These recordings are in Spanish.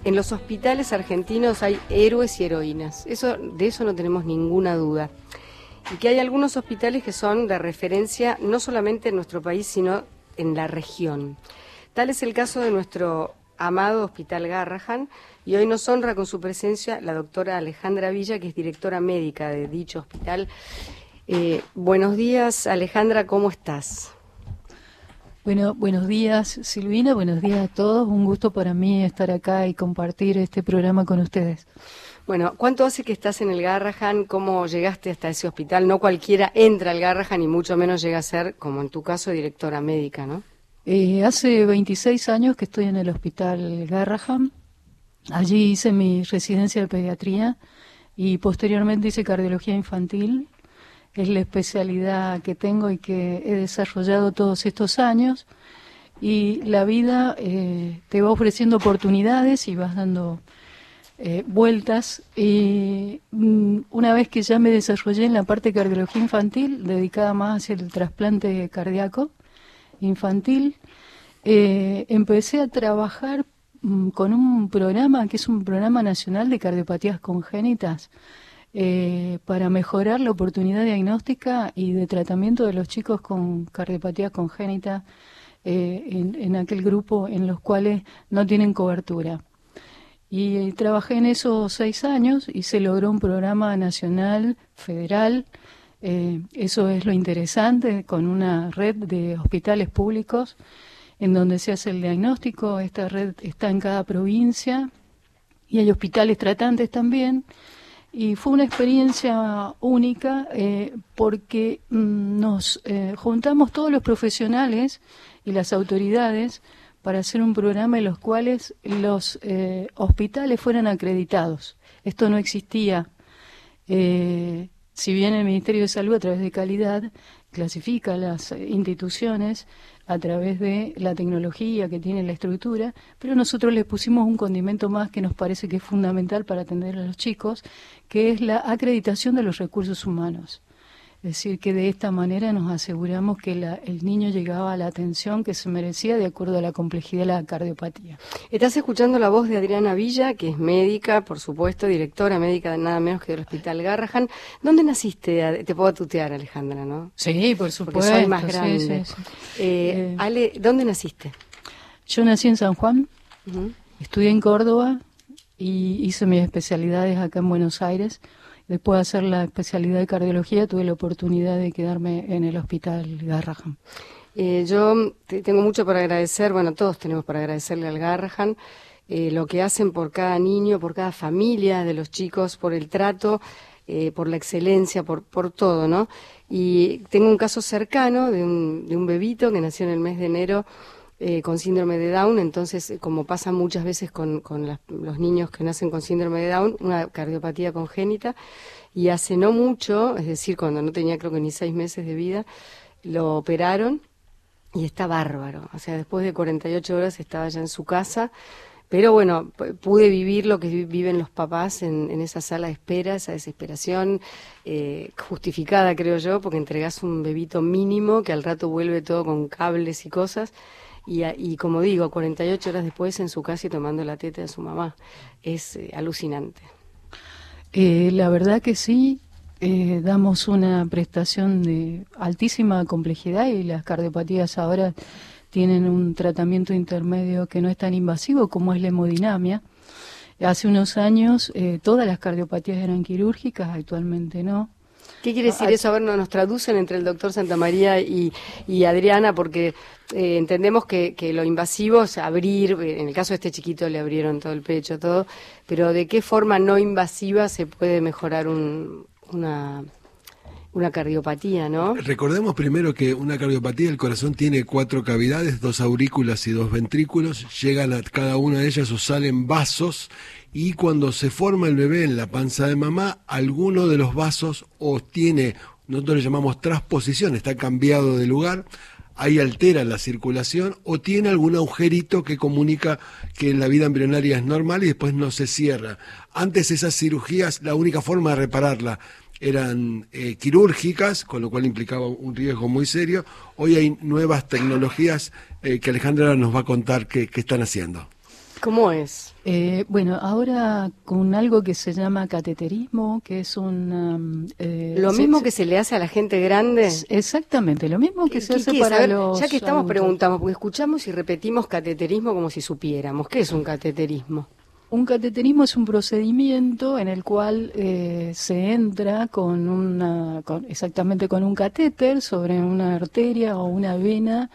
en los hospitales argentinos hay héroes y heroínas, de eso no tenemos ninguna duda. Y que hay algunos hospitales que son de referencia no solamente en nuestro país, sino en la región. Tal es el caso de nuestro amado Hospital Garrahan, y hoy nos honra con su presencia la doctora Alejandra Villa, que es directora médica de dicho hospital. Buenos días, Alejandra, ¿cómo estás? Bueno, buenos días, Silvina, buenos días a todos. Un gusto para mí estar acá y compartir este programa con ustedes. Bueno, ¿cuánto hace que estás en el Garrahan? ¿Cómo llegaste hasta ese hospital? No cualquiera entra al Garrahan y mucho menos llega a ser, como en tu caso, directora médica, ¿no? Hace 26 años que estoy en el Hospital Garrahan. Allí hice mi residencia de pediatría y posteriormente hice cardiología infantil. Es la especialidad que tengo y que he desarrollado todos estos años. Y la vida te va ofreciendo oportunidades y vas dando vueltas. Y una vez que ya me desarrollé en la parte de cardiología infantil, dedicada más hacia el trasplante cardíaco infantil, empecé a trabajar con un programa que es un programa nacional de cardiopatías congénitas, para mejorar la oportunidad diagnóstica y de tratamiento de los chicos con cardiopatía congénita en aquel grupo en los cuales no tienen cobertura. Y trabajé en esos 6 años y se logró un programa nacional, federal. Eso es lo interesante, con una red de hospitales públicos en donde se hace el diagnóstico. Esta red está en cada provincia y hay hospitales tratantes también. Y fue una experiencia única porque nos juntamos todos los profesionales y las autoridades para hacer un programa en los cuales los hospitales fueran acreditados. Esto no existía. Si bien el Ministerio de Salud, a través de calidad, clasifica las instituciones a través de la tecnología que tiene la estructura, pero nosotros le pusimos un condimento más que nos parece que es fundamental para atender a los chicos, que es la acreditación de los recursos humanos. Es decir, que de esta manera nos aseguramos que el niño llegaba a la atención que se merecía de acuerdo a la complejidad de la cardiopatía. Estás escuchando la voz de Adriana Villa, que es médica, por supuesto, directora médica de nada menos que del Hospital Garrahan. ¿Dónde naciste? Te puedo tutear, Alejandra, ¿no? Sí, por supuesto. Porque soy más grande. Sí. Ale, ¿dónde naciste? Yo nací en San Juan, estudié en Córdoba y hice mis especialidades acá en Buenos Aires. Después de hacer la especialidad de cardiología, tuve la oportunidad de quedarme en el Hospital Garrahan. Yo tengo mucho para agradecer, bueno, todos tenemos para agradecerle al Garrahan, lo que hacen por cada niño, por cada familia de los chicos, por el trato, por la excelencia, por todo, ¿no? Y tengo un caso cercano de un bebito que nació en el mes de enero, con síndrome de Down. Entonces, como pasa muchas veces con los niños que nacen con síndrome de Down, una cardiopatía congénita, y hace no mucho, es decir, cuando no tenía creo que ni 6 meses de vida, lo operaron y está bárbaro. O sea, después de 48 horas estaba ya en su casa, pero bueno, pude vivir lo que viven los papás en esa sala de espera, esa desesperación justificada, creo yo, porque entregás un bebito mínimo que al rato vuelve todo con cables y cosas. Y como digo, 48 horas después en su casa y tomando la teta de su mamá. Es alucinante. La verdad que sí, damos una prestación de altísima complejidad y las cardiopatías ahora tienen un tratamiento intermedio que no es tan invasivo como es la hemodinamia. Hace unos años todas las cardiopatías eran quirúrgicas, actualmente no. ¿Qué quiere decir eso? A ver, nos traducen entre el doctor Santamaría y Adriana, porque entendemos que lo invasivo es abrir, en el caso de este chiquito le abrieron todo el pecho, todo, pero ¿de qué forma no invasiva se puede mejorar una cardiopatía, no? Recordemos primero que una cardiopatía, el corazón tiene 4 cavidades, 2 aurículas y 2 ventrículos, llegan a cada una de ellas o salen vasos, y cuando se forma el bebé en la panza de mamá, alguno de los vasos o tiene, nosotros le llamamos transposición, está cambiado de lugar, ahí altera la circulación, o tiene algún agujerito que comunica que la vida embrionaria es normal y después no se cierra. Antes esas cirugías, la única forma de repararla eran quirúrgicas, con lo cual implicaba un riesgo muy serio. Hoy hay nuevas tecnologías que Alejandra nos va a contar qué están haciendo. ¿Cómo es? Bueno, ahora con algo que se llama cateterismo, que es un... ¿Lo mismo que se le hace a la gente grande? Exactamente, lo mismo que se hace ¿Qué es? para A ver, los ya que estamos, adultos. preguntamos, porque escuchamos y repetimos cateterismo como si supiéramos. ¿Qué es un cateterismo? Un cateterismo es un procedimiento en el cual se entra exactamente con un catéter sobre una arteria o una vena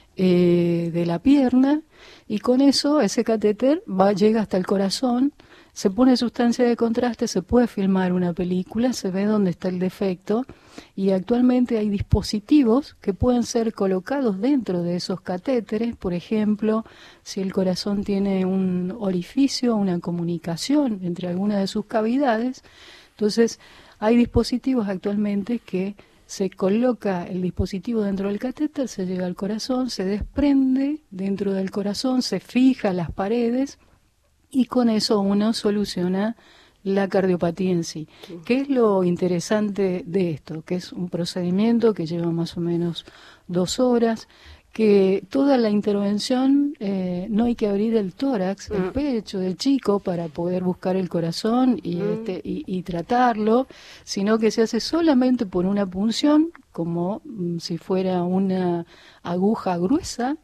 de la pierna, y con eso ese catéter llega hasta el corazón, se pone sustancia de contraste, se puede filmar una película, se ve dónde está el defecto, y actualmente hay dispositivos que pueden ser colocados dentro de esos catéteres. Por ejemplo, si el corazón tiene un orificio, una comunicación entre alguna de sus cavidades, entonces hay dispositivos actualmente que se coloca el dispositivo dentro del catéter, se llega al corazón, se desprende dentro del corazón, se fija las paredes, y con eso uno soluciona la cardiopatía en sí. ¿Qué es lo interesante de esto? Que es un procedimiento que lleva más o menos 2 horas, que toda la intervención, no hay que abrir el tórax, el pecho del chico para poder buscar el corazón y tratarlo, sino que se hace solamente por una punción, como si fuera una aguja gruesa.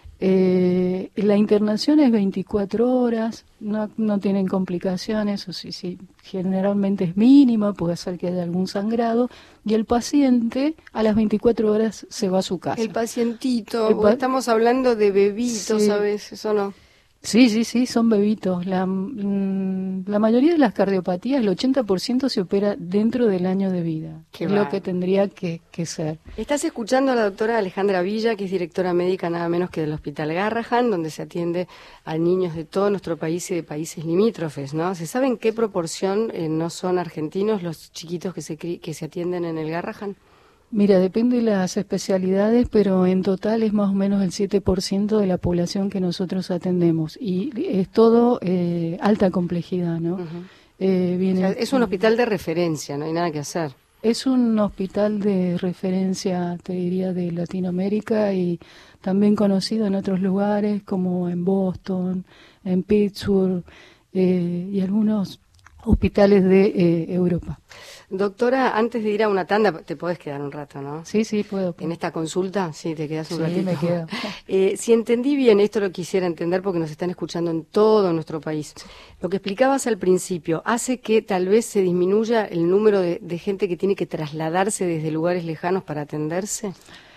La internación es 24 horas, no tienen complicaciones, o si generalmente es mínima, puede ser que haya algún sangrado, y el paciente a las 24 horas se va a su casa. El pacientito, porque estamos hablando de bebitos, sí. a veces, ¿o no? Sí, son bebitos. La mayoría de las cardiopatías, el 80% se opera dentro del año de vida. Qué es va. lo que tendría que ser. Estás escuchando a la doctora Alejandra Villa, que es directora médica nada menos que del Hospital Garrahan, donde se atiende a niños de todo nuestro país y de países limítrofes, ¿no? ¿Se sabe en qué proporción no son argentinos los chiquitos que se atienden en el Garrahan? Mira, depende de las especialidades, pero en total es más o menos el 7% de la población que nosotros atendemos. Y es todo alta complejidad, ¿no? O sea, es un hospital de referencia, no hay nada que hacer. Es un hospital de referencia, te diría, de Latinoamérica, y también conocido en otros lugares como en Boston, en Pittsburgh y algunos hospitales de Europa. Doctora, antes de ir a una tanda, te podés quedar un rato, ¿no? Sí, puedo. En esta consulta, sí, te quedas un ratito. Sí, me quedo. Si entendí bien, esto lo quisiera entender porque nos están escuchando en todo nuestro país. Lo que explicabas al principio, ¿hace que tal vez se disminuya el número de gente que tiene que trasladarse desde lugares lejanos para atenderse?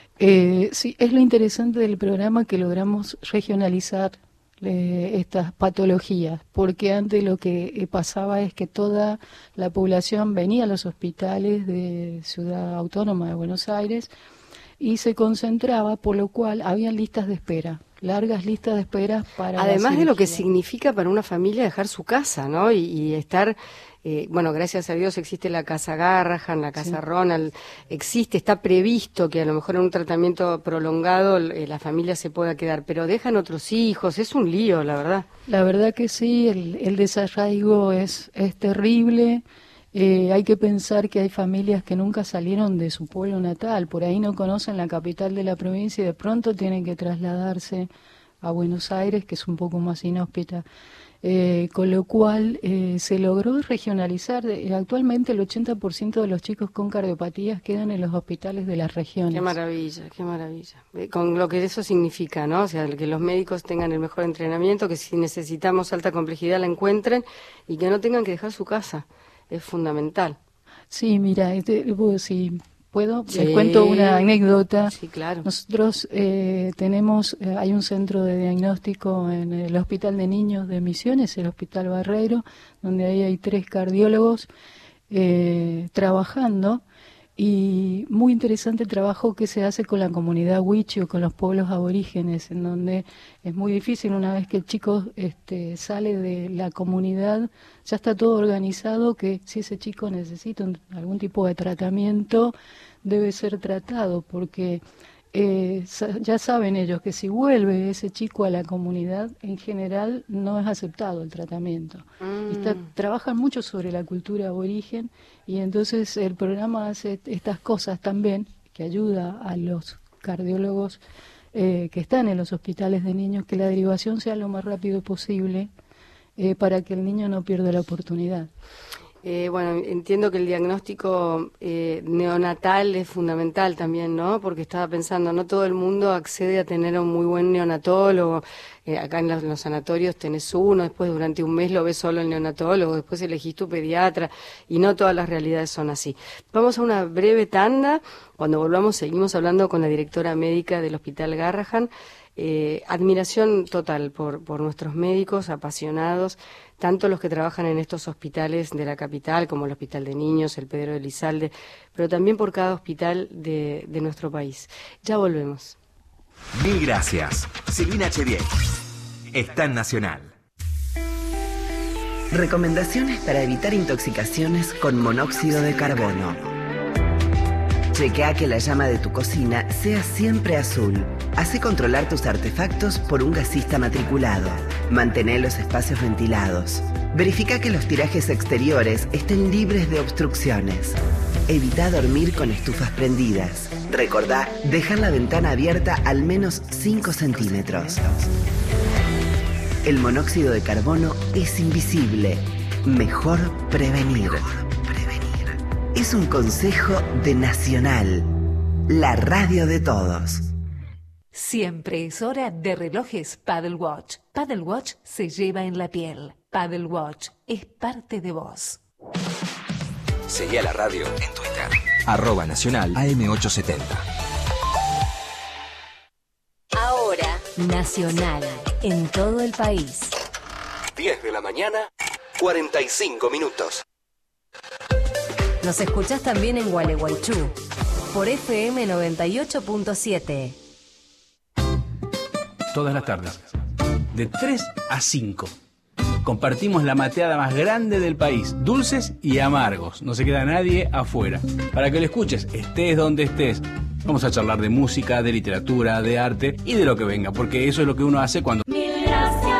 Sí, es lo interesante del programa, que logramos regionalizar estas patologías, porque antes lo que pasaba es que toda la población venía a los hospitales de Ciudad Autónoma de Buenos Aires y se concentraba, por lo cual había listas de espera, largas listas de espera para además de lo que cirugía. significa para una familia dejar su casa, ¿no? Y estar, bueno, gracias a Dios existe la Casa Garrahan, la Casa Ronald, está previsto que a lo mejor en un tratamiento prolongado la familia se pueda quedar, pero dejan otros hijos, es un lío, la verdad. La verdad que sí, el desarraigo es terrible. Hay que pensar que hay familias que nunca salieron de su pueblo natal, por ahí no conocen la capital de la provincia y de pronto tienen que trasladarse a Buenos Aires, que es un poco más inhóspita. Con lo cual se logró regionalizar. Actualmente el 80% de los chicos con cardiopatías quedan en los hospitales de las regiones. Qué maravilla, qué maravilla. Con lo que eso significa, ¿no? O sea, que los médicos tengan el mejor entrenamiento, que si necesitamos alta complejidad la encuentren y que no tengan que dejar su casa. Es fundamental. Sí, mira, si puedo, les cuento una anécdota. Sí, claro. Nosotros hay un centro de diagnóstico en el Hospital de Niños de Misiones, el Hospital Barreiro, donde ahí hay 3 cardiólogos trabajando, y muy interesante el trabajo que se hace con la comunidad wichi o con los pueblos aborígenes, en donde es muy difícil, una vez que el chico sale de la comunidad, ya está todo organizado, que si ese chico necesita algún tipo de tratamiento, debe ser tratado, porque ya saben ellos que si vuelve ese chico a la comunidad, en general no es aceptado el tratamiento. Trabajan mucho sobre la cultura aborigen, y entonces el programa hace estas cosas también, que ayuda a los cardiólogos que están en los hospitales de niños, que la derivación sea lo más rápido posible para que el niño no pierda la oportunidad. Bueno, entiendo que el diagnóstico neonatal es fundamental también, ¿no? Porque estaba pensando, no todo el mundo accede a tener un muy buen neonatólogo. Acá en los sanatorios tenés uno, después durante un mes lo ves solo el neonatólogo, después elegís tu pediatra, y no todas las realidades son así. Vamos a una breve tanda. Cuando volvamos seguimos hablando con la directora médica del Hospital Garrahan. Admiración total por nuestros médicos apasionados, tanto los que trabajan en estos hospitales de la capital, como el Hospital de Niños, el Pedro de Elizalde, pero también por cada hospital de nuestro país. Ya volvemos. Mil gracias. Silvina Chediek. Está en Nacional. Recomendaciones para evitar intoxicaciones con monóxido de carbono. Chequea que la llama de tu cocina sea siempre azul. Hace controlar tus artefactos por un gasista matriculado. Mantén los espacios ventilados. Verifica que los tirajes exteriores estén libres de obstrucciones. Evita dormir con estufas prendidas. Recordá dejar la ventana abierta al menos 5 centímetros. El monóxido de carbono es invisible. Mejor prevenir. Es un consejo de Nacional, la radio de todos. Siempre es hora de relojes Paddle Watch. Paddle Watch se lleva en la piel. Paddle Watch es parte de vos. Seguí a la radio en Twitter. @Nacional AM870. Ahora, Nacional, en todo el país. 10 de la mañana, 45 minutos. Nos escuchás también en Gualeguaychú, por FM 98.7. Todas las tardes, de 3 a 5. Compartimos la mateada más grande del país, dulces y amargos. No se queda nadie afuera. Para que lo escuches, estés donde estés. Vamos a charlar de música, de literatura, de arte y de lo que venga, porque eso es lo que uno hace cuando... Mil gracias.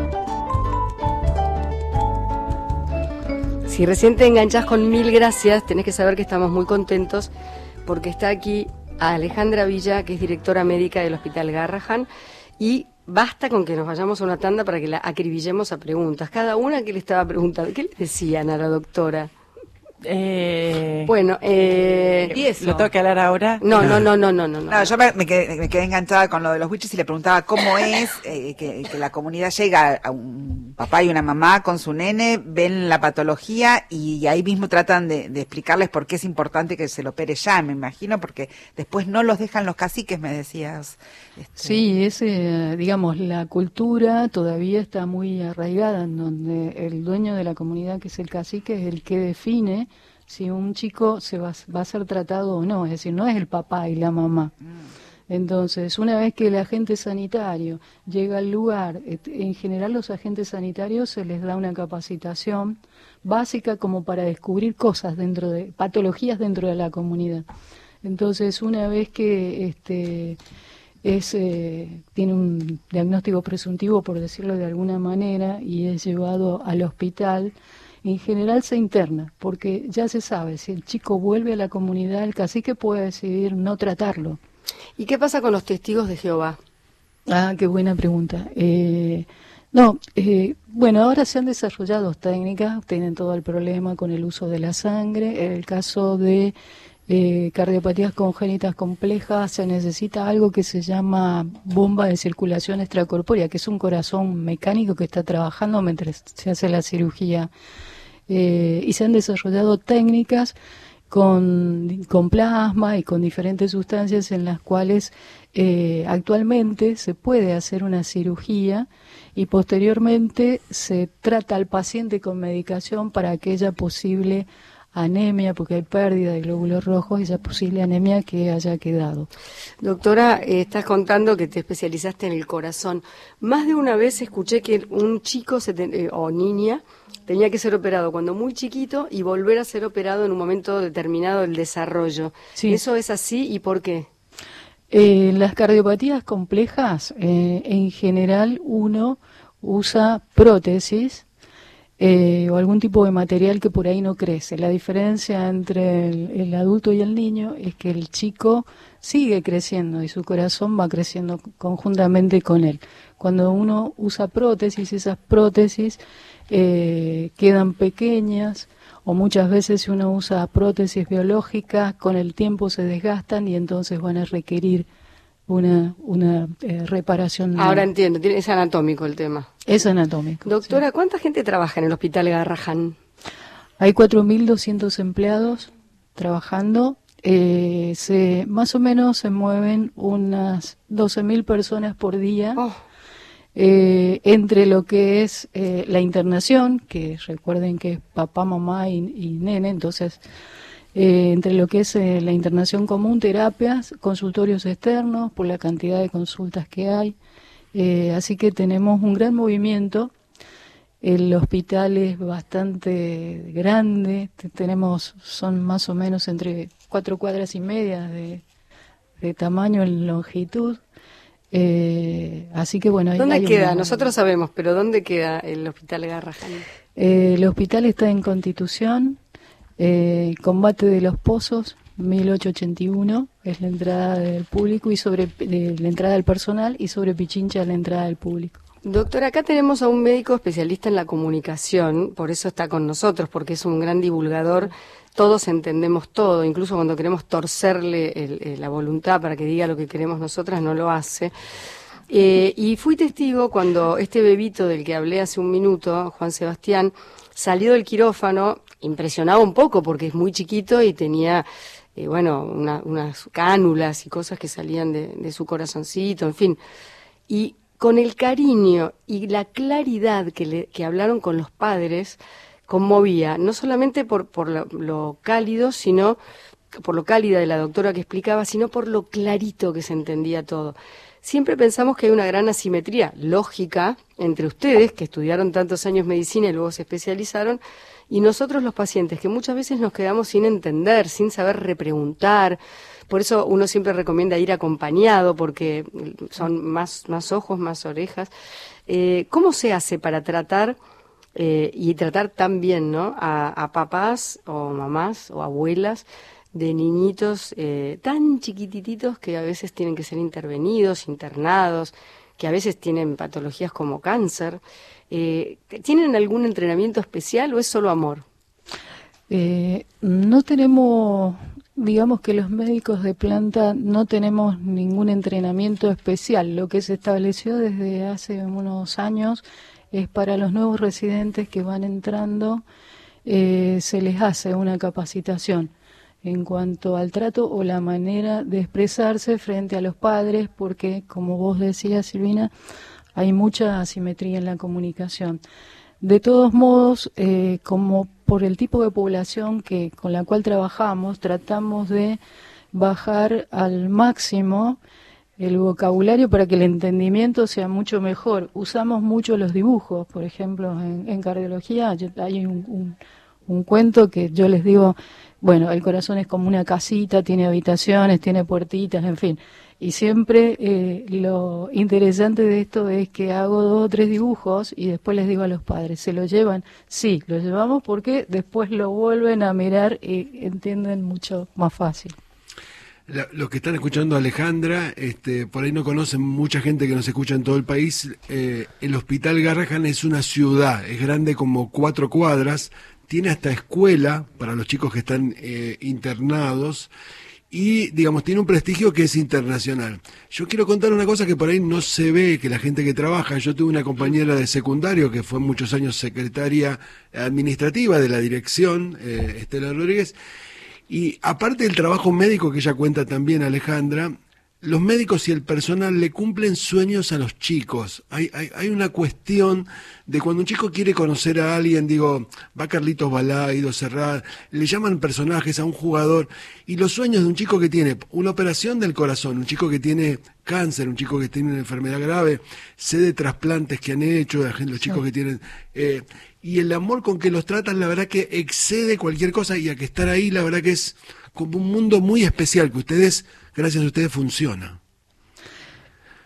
Si recién te enganchás con Mil gracias, tenés que saber que estamos muy contentos porque está aquí Alejandra Villa, que es directora médica del Hospital Garrahan, y basta con que nos vayamos a una tanda para que la acribillemos a preguntas. Cada una que le estaba preguntando, ¿qué le decían a la doctora? Bueno, ¿y eso? ¿Lo tengo que hablar ahora? No. No, yo me quedé enganchada con lo de los witches y le preguntaba cómo es que la comunidad llega a un papá y una mamá con su nene, ven la patología y ahí mismo tratan de explicarles por qué es importante que se lo opere ya, me imagino, porque después no los dejan los caciques, me decías. Sí, digamos, la cultura todavía está muy arraigada, en donde el dueño de la comunidad, que es el cacique, es el que define si un chico va a ser tratado o no, es decir, no es el papá y la mamá. Entonces, una vez que el agente sanitario llega al lugar, en general los agentes sanitarios se les da una capacitación básica como para descubrir cosas patologías dentro de la comunidad. Entonces, una vez que tiene un diagnóstico presuntivo, por decirlo de alguna manera, y es llevado al hospital, en general se interna, porque ya se sabe, si el chico vuelve a la comunidad, el cacique puede decidir no tratarlo. ¿Y qué pasa con los testigos de Jehová? Ah, qué buena pregunta. Bueno, ahora se han desarrollado técnicas, tienen todo el problema con el uso de la sangre. En el caso de cardiopatías congénitas complejas se necesita algo que se llama bomba de circulación extracorpórea, que es un corazón mecánico que está trabajando mientras se hace la cirugía. Y se han desarrollado técnicas con plasma y con diferentes sustancias en las cuales actualmente se puede hacer una cirugía y posteriormente se trata al paciente con medicación para aquella posible anemia, porque hay pérdida de glóbulos rojos, esa posible anemia que haya quedado. Doctora, estás contando que te especializaste en el corazón. Más de una vez escuché que un chico o niña tenía que ser operado cuando muy chiquito y volver a ser operado en un momento determinado del desarrollo. Sí. ¿Eso es así y por qué? Las cardiopatías complejas, en general uno usa prótesis o algún tipo de material que por ahí no crece. La diferencia entre el adulto y el niño es que el chico sigue creciendo y su corazón va creciendo conjuntamente con él. Cuando uno usa prótesis, esas prótesis quedan pequeñas, o muchas veces si uno usa prótesis biológicas, con el tiempo se desgastan y entonces van a requerir una reparación. Ahora entiendo, es anatómico el tema. Es anatómico. Doctora, sí. ¿Cuánta gente trabaja en el Hospital Garrahan? Hay 4.200 empleados trabajando. Más o menos se mueven unas 12.000 personas por día. Oh. Entre lo que es la internación, que recuerden que es papá, mamá y nene, entonces entre lo que es la internación común, terapias, consultorios externos, por la cantidad de consultas que hay. Así que tenemos un gran movimiento. El hospital es bastante grande, son más o menos entre 4,5 cuadras de tamaño en longitud. Así que bueno. ¿Dónde queda? Nosotros sabemos, pero ¿dónde queda el Hospital Garrahan? El hospital está en Constitución, Combate de los Pozos, 1881, es la entrada del público y la entrada del personal, y sobre Pichincha la entrada del público. Doctora, acá tenemos a un médico especialista en la comunicación, por eso está con nosotros, porque es un gran divulgador. Todos entendemos todo, incluso cuando queremos torcerle la voluntad para que diga lo que queremos nosotras, no lo hace. Y fui testigo cuando este bebito del que hablé hace un minuto, Juan Sebastián, salió del quirófano, impresionado un poco porque es muy chiquito y tenía, unas cánulas y cosas que salían de su corazoncito, en fin. Y con el cariño y la claridad que hablaron con los padres, conmovía, no solamente por lo cálido, sino por lo cálida de la doctora que explicaba, sino por lo clarito que se entendía todo. Siempre pensamos que hay una gran asimetría lógica entre ustedes, que estudiaron tantos años medicina y luego se especializaron, y nosotros los pacientes, que muchas veces nos quedamos sin entender, sin saber repreguntar. Por eso uno siempre recomienda ir acompañado, porque son más ojos, más orejas. ¿Cómo se hace para tratar y tratar tan bien, ¿no?, a papás o mamás o abuelas de niñitos tan chiquititos que a veces tienen que ser intervenidos, internados, que a veces tienen patologías como cáncer? ¿Tienen algún entrenamiento especial o es solo amor? No tenemos, digamos que los médicos de planta no tenemos ningún entrenamiento especial. Lo que se estableció desde hace unos años es para los nuevos residentes que van entrando, se les hace una capacitación en cuanto al trato o la manera de expresarse frente a los padres, porque, como vos decías, Silvina, hay mucha asimetría en la comunicación. De todos modos, como por el tipo de población con la cual trabajamos, tratamos de bajar al máximo el vocabulario para que el entendimiento sea mucho mejor. Usamos mucho los dibujos, por ejemplo, en cardiología hay un cuento que yo les digo, bueno, el corazón es como una casita, tiene habitaciones, tiene puertitas, en fin. Y siempre lo interesante de esto es que hago 2 o 3 dibujos y después les digo a los padres, ¿se lo llevan? Sí, lo llevamos porque después lo vuelven a mirar y entienden mucho más fácil. Los que están escuchando a Alejandra, por ahí no conocen mucha gente que nos escucha en todo el país. El Hospital Garrahan es una ciudad, es grande como 4 cuadras, tiene hasta escuela para los chicos que están internados y, digamos, tiene un prestigio que es internacional. Yo quiero contar una cosa que por ahí no se ve, que la gente que trabaja, yo tuve una compañera de secundario que fue muchos años secretaria administrativa de la dirección, Estela Rodríguez, y aparte del trabajo médico que ella cuenta también, Alejandra, los médicos y el personal le cumplen sueños a los chicos. Hay una cuestión de cuando un chico quiere conocer a alguien, digo, va Carlitos Balá, Ido Serrat, le llaman personajes a un jugador, y los sueños de un chico que tiene una operación del corazón, un chico que tiene cáncer, un chico que tiene una enfermedad grave, sé de trasplantes que han hecho, los chicos que tienen... y el amor con que los tratan, la verdad que excede cualquier cosa, y a que estar ahí, la verdad que es como un mundo muy especial, que ustedes, gracias a ustedes, funciona.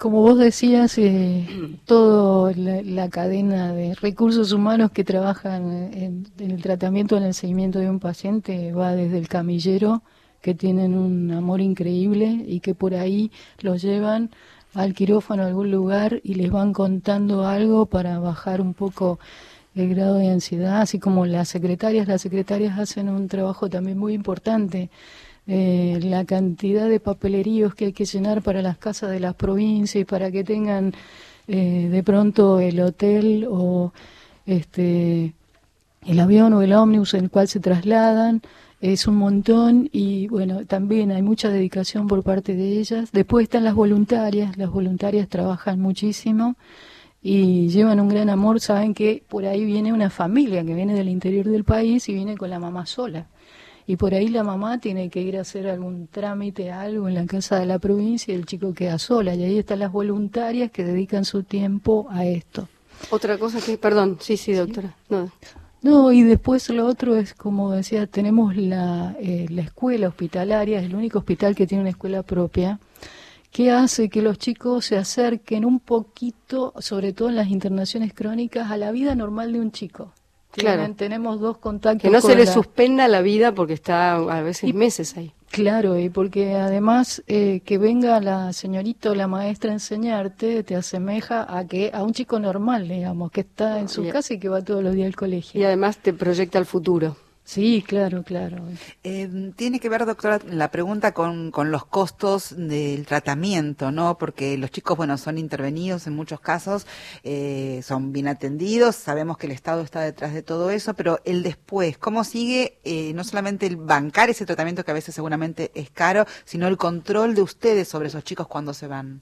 Como vos decías, toda la cadena de recursos humanos que trabajan en el tratamiento, en el seguimiento de un paciente, va desde el camillero, que tienen un amor increíble y que por ahí los llevan al quirófano a algún lugar y les van contando algo para bajar un poco el grado de ansiedad, así como las secretarias hacen un trabajo también muy importante. La cantidad de papeleríos que hay que llenar para las casas de las provincias y para que tengan de pronto el hotel o el avión o el ómnibus en el cual se trasladan, es un montón y bueno, también hay mucha dedicación por parte de ellas. Después están las voluntarias trabajan muchísimo y llevan un gran amor, saben que por ahí viene una familia que viene del interior del país y viene con la mamá sola. Y por ahí la mamá tiene que ir a hacer algún trámite, algo en la casa de la provincia y el chico queda sola. Y ahí están las voluntarias que dedican su tiempo a esto. Otra cosa que, perdón, sí, doctora. No, y después lo otro es, como decía, tenemos la escuela hospitalaria, es el único hospital que tiene una escuela propia, que hace que los chicos se acerquen un poquito, sobre todo en las internaciones crónicas, a la vida normal de un chico. Claro. Tenemos 2 contactos. Que no se le suspenda la vida porque está a veces meses ahí. Claro, y porque además que venga la señorita o la maestra a enseñarte te asemeja a un chico normal, digamos, que está en su casa y que va todos los días al colegio. Y además te proyecta al futuro. Sí, claro. Tiene que ver, doctora, la pregunta con los costos del tratamiento, ¿no? Porque los chicos, bueno, son intervenidos en muchos casos, son bien atendidos, sabemos que el Estado está detrás de todo eso, pero el después, ¿cómo sigue no solamente el bancar ese tratamiento que a veces seguramente es caro, sino el control de ustedes sobre esos chicos cuando se van?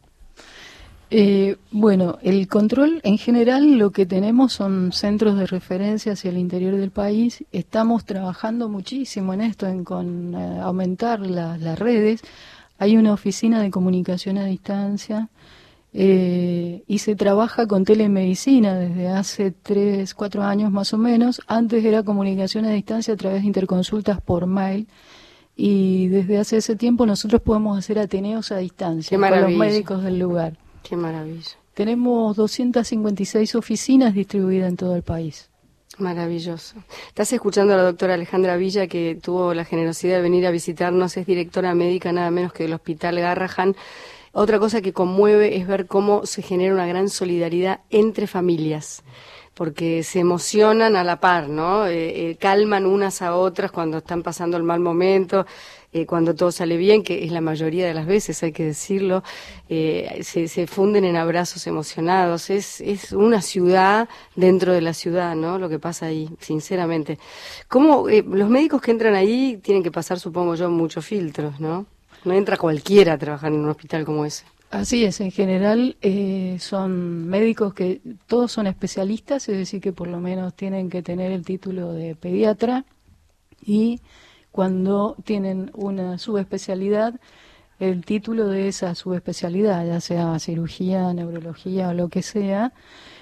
Bueno, el control en general lo que tenemos son centros de referencia hacia el interior del país. Estamos trabajando muchísimo en esto, con aumentar las redes. Hay una oficina de comunicación a distancia y se trabaja con telemedicina desde hace 3-4 años más o menos. Antes era comunicación a distancia a través de interconsultas por mail. Y desde hace ese tiempo nosotros podemos hacer ateneos a distancia con los médicos del lugar. Qué maravilla. Tenemos 256 oficinas distribuidas en todo el país. Maravilloso. Estás escuchando a la doctora Alejandra Villa, que tuvo la generosidad de venir a visitarnos, es directora médica nada menos que del Hospital Garrahan. Otra cosa que conmueve es ver cómo se genera una gran solidaridad entre familias, porque se emocionan a la par, ¿no? Calman unas a otras cuando están pasando el mal momento, cuando todo sale bien, que es la mayoría de las veces, hay que decirlo, se funden en abrazos emocionados. Es una ciudad dentro de la ciudad, ¿no? Lo que pasa ahí, sinceramente. ¿Cómo los médicos que entran ahí tienen que pasar, supongo yo, muchos filtros, ¿no? No entra cualquiera a trabajar en un hospital como ese. Así es, en general son médicos que todos son especialistas, es decir, que por lo menos tienen que tener el título de pediatra y cuando tienen una subespecialidad, el título de esa subespecialidad, ya sea cirugía, neurología o lo que sea.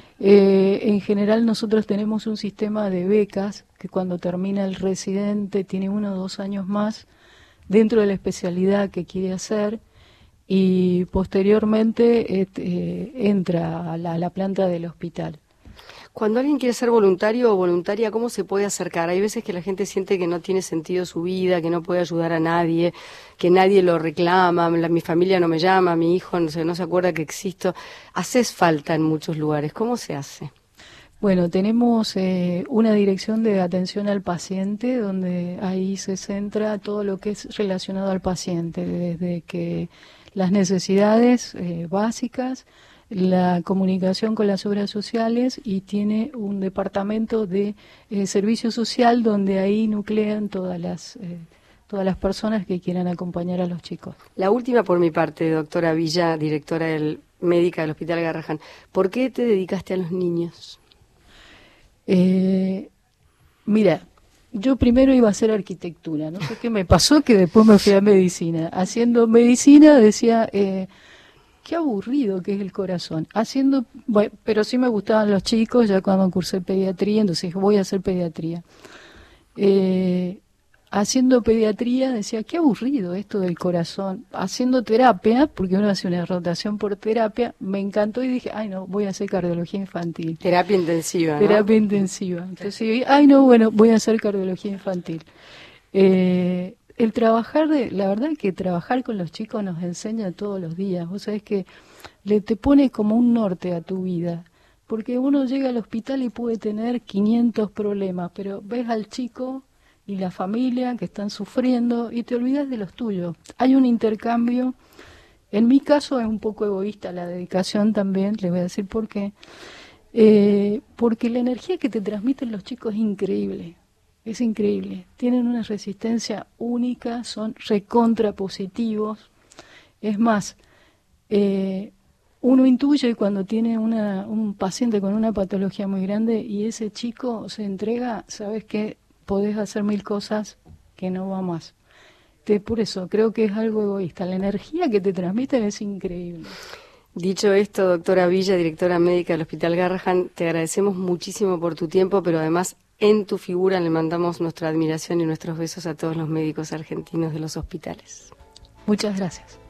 En general nosotros tenemos un sistema de becas que cuando termina el residente tiene 1 o 2 años más dentro de la especialidad que quiere hacer y posteriormente entra a la planta del hospital. Cuando alguien quiere ser voluntario o voluntaria, ¿cómo se puede acercar? Hay veces que la gente siente que no tiene sentido su vida, que no puede ayudar a nadie, que nadie lo reclama, mi familia no me llama, mi hijo no se acuerda que existo. Haces falta en muchos lugares. ¿Cómo se hace? Bueno, tenemos una dirección de atención al paciente donde ahí se centra todo lo que es relacionado al paciente, desde que las necesidades básicas, la comunicación con las obras sociales y tiene un departamento de servicio social donde ahí nuclean todas las personas que quieran acompañar a los chicos. La última por mi parte, doctora Villa, directora médica del Hospital Garrahan. ¿Por qué te dedicaste a los niños? Mira, yo primero iba a hacer arquitectura, no sé qué me pasó que después me fui a medicina. Haciendo medicina decía, qué aburrido que es el corazón. Bueno, pero sí me gustaban los chicos ya cuando cursé pediatría, entonces dije, voy a hacer pediatría. haciendo pediatría decía, qué aburrido esto del corazón. Haciendo terapia, porque uno hace una rotación por terapia, me encantó y dije, ay no, voy a hacer cardiología infantil. Terapia intensiva, ¿no? Terapia intensiva. Entonces, ay no, bueno, voy a hacer cardiología infantil. El trabajar, la verdad es que trabajar con los chicos nos enseña todos los días. Vos sabés que te pone como un norte a tu vida. Porque uno llega al hospital y puede tener 500 problemas, pero ves al chico y la familia que están sufriendo y te olvidas de los tuyos. Hay un intercambio. En mi caso es un poco egoísta la dedicación también, le voy a decir por qué. Porque la energía que te transmiten los chicos es increíble. Es increíble. Tienen una resistencia única, son recontrapositivos. Es más, uno intuye cuando tiene un paciente con una patología muy grande y ese chico se entrega, sabes que podés hacer 1000 cosas que no va más. Por eso creo que es algo egoísta. La energía que te transmiten es increíble. Dicho esto, doctora Villa, directora médica del Hospital Garrahan, te agradecemos muchísimo por tu tiempo, pero además en tu figura le mandamos nuestra admiración y nuestros besos a todos los médicos argentinos de los hospitales. Muchas gracias.